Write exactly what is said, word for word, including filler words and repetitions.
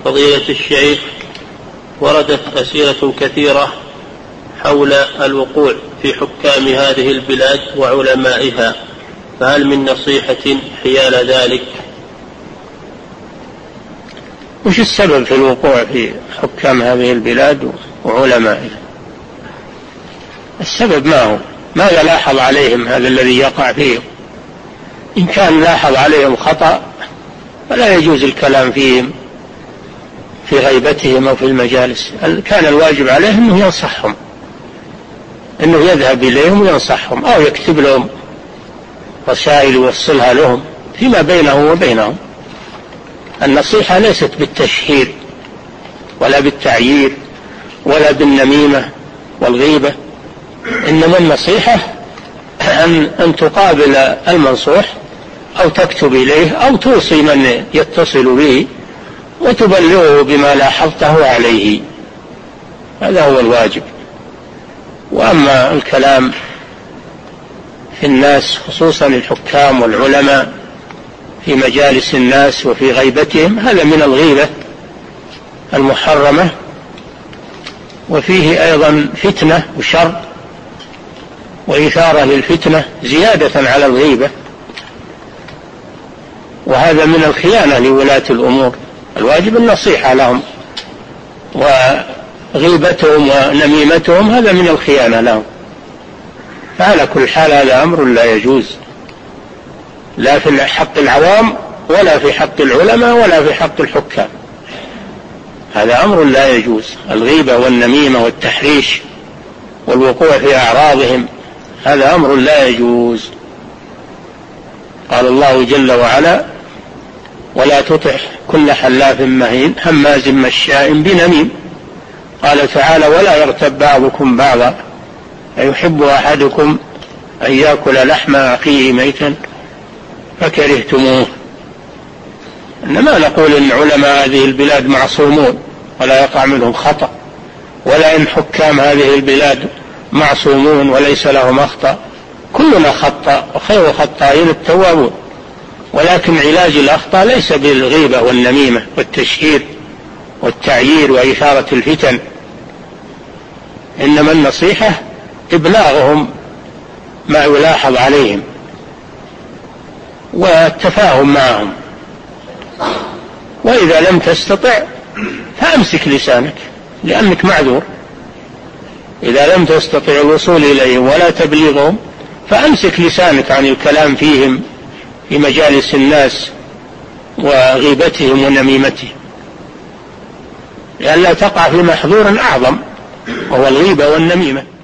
فضيلة الشيخ، وردت أسئلة كثيرة حول الوقوع في حكام هذه البلاد وعلمائها، فهل من نصيحة حيال ذلك؟ وش السبب في الوقوع في حكام هذه البلاد وعلمائها؟ السبب ما هو؟ ماذا لاحظ عليهم هذا الذي يقع فيهم؟ إن كان لاحظ عليهم خطأ فلا يجوز الكلام فيهم في غيبتهم أو في المجالس. كان الواجب عليه أنه ينصحهم، أنه يذهب إليهم وينصحهم، أو يكتب لهم رسائل يوصلها لهم فيما بينه وبينهم. النصيحة ليست بالتشهير ولا بالتعيير ولا بالنميمة والغيبة، إنما النصيحة أن, أن تقابل المنصوح أو تكتب إليه أو توصي من يتصل به وتبلغه بما لاحظته عليه، هذا هو الواجب. وأما الكلام في الناس خصوصا الحكام والعلماء في مجالس الناس وفي غيبتهم، هذا من الغيبة المحرمة، وفيه أيضا فتنة وشر وإثارة للفتنة زيادة على الغيبة، وهذا من الخيانة لولاة الأمور. الواجب النصيحة لهم، وغيبتهم ونميمتهم هذا من الخيانة لهم. فعلى كل حال هذا أمر لا يجوز، لا في حق العوام ولا في حق العلماء ولا في حق الحكام، هذا أمر لا يجوز. الغيبة والنميمة والتحريش والوقوع في أعراضهم هذا أمر لا يجوز. قال الله جل وعلا: ولا تطع كل حلاف مهين هماز مشاء بنميم. قال تعالى: ولا يغتب بعضكم بعضا أيحب أحدكم أن يأكل لحم أخيه ميتا فكرهتموه. إنما نقول إن علماء هذه البلاد معصومون ولا يقع منهم خطأ، ولا إن حكام هذه البلاد معصومون وليس لهم أخطاء، كلنا خطأ وخير خطائين التوابون، ولكن علاج الأخطاء ليس بالغيبة والنميمة والتشهير والتعيير وإثارة الفتن، إنما النصيحة إبلاغهم ما يلاحظ عليهم والتفاهم معهم. وإذا لم تستطع فأمسك لسانك لأنك معذور. إذا لم تستطع الوصول إليهم ولا تبليغهم فأمسك لسانك عن الكلام فيهم في مجالس الناس وغيبتهم ونميمتهم، لئلا تقع في محظور أعظم وهو الغيبة والنميمة.